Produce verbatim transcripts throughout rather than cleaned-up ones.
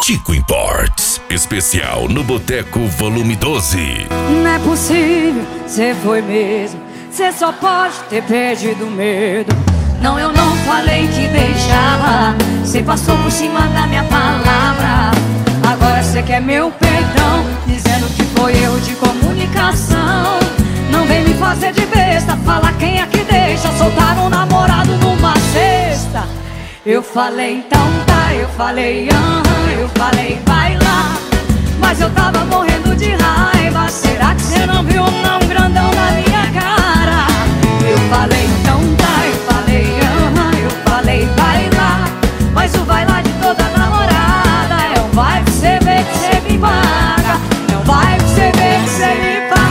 Chico Imports, especial no Boteco Volume doze. Não é possível, cê foi mesmo. Cê só pode ter perdido o medo. Não, eu não falei que deixava. Cê passou por cima da minha palavra. Agora cê quer meu perdão, dizendo que foi erro de comunicação. Não vem me fazer de besta, fala quem é que deixa soltar um namorado numa sexta. Eu falei então tá, eu falei aham, eu falei vai lá. Mas eu tava morrendo de raiva. Será que cê não viu não grandão na minha cara? Eu falei então tá, eu falei aham, eu falei vai lá. Mas o vai lá de toda namorada é um vai pra cê ver que cê me paga. É um vai pra cê ver que cê me paga.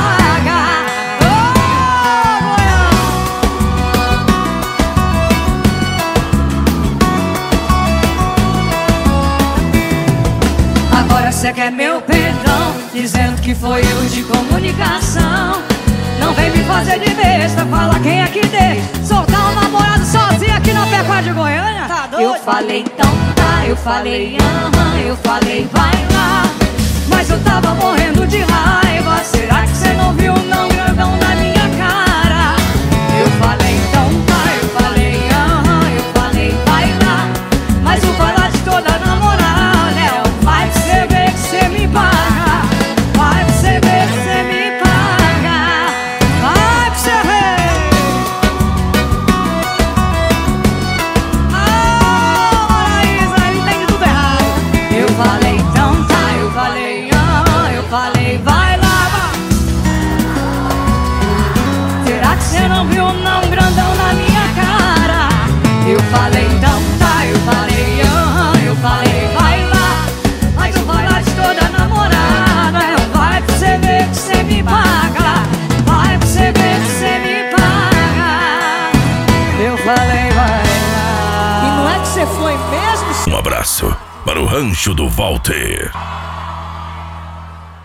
Você quer meu perdão, dizendo que foi erro de comunicação. Não vem me fazer de besta, fala quem é que deixa soltar um namorado sozinho aqui na Pecuária de Goiânia. Tá doido? Eu falei então tá, eu falei aham, eu falei vai lá. Mas eu tava morrendo de raiva. Será que você não viu não grandão na minha cara? Eu falei então tá, eu falei aham, eu falei vai lá. Mas o vai lá de toda namorada é um vai pra você ver que cê me paga. Vai pra cê ver que cê me paga. Vai pra cê ver. Ah, Maraísa, ele tem tudo errado. Eu falei então tá, eu falei ah, eu falei vai lá, vai. Será que cê não viu não grandão na minha cara? Eu falei então tá, eu falei ah, eu falei vai lá. Mas eu vai lá de toda namorada é um vai pra cê ver que cê me paga. Vai pra cê ver que cê me paga. Eu falei vai lá. E não é que cê foi mesmo? Um abraço para o Rancho do Walter.